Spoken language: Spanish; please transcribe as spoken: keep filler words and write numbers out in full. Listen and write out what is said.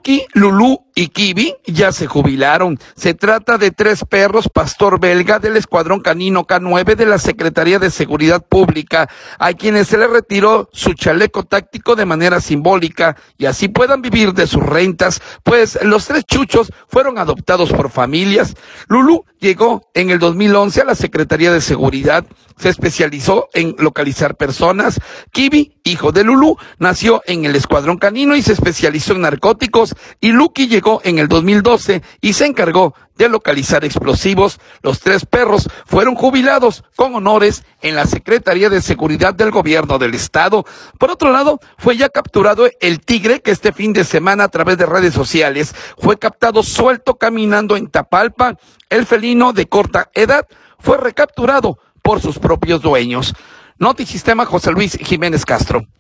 Lucky, Lulú y Kiwi ya se jubilaron. Se trata de tres perros pastor belga del Escuadrón Canino K nueve de la Secretaría de Seguridad Pública, a quienes se les retiró su chaleco táctico de manera simbólica y así puedan vivir de sus rentas, pues los tres chuchos fueron adoptados por familias. Lulú llegó en el dos mil once a la Secretaría de Seguridad, se especializó en localizar personas. Kiwi, hijo de Lulú, nació en el Escuadrón Canino y se especializó en narcóticos, y Lucky llegó en el dos mil doce y se encargó de localizar explosivos. Los tres perros fueron jubilados con honores en la Secretaría de Seguridad del Gobierno del Estado. Por otro lado, fue ya capturado el tigre que este fin de semana a través de redes sociales fue captado suelto caminando en Tapalpa. El felino de corta edad fue recapturado por sus propios dueños. Notisistema, José Luis Jiménez Castro.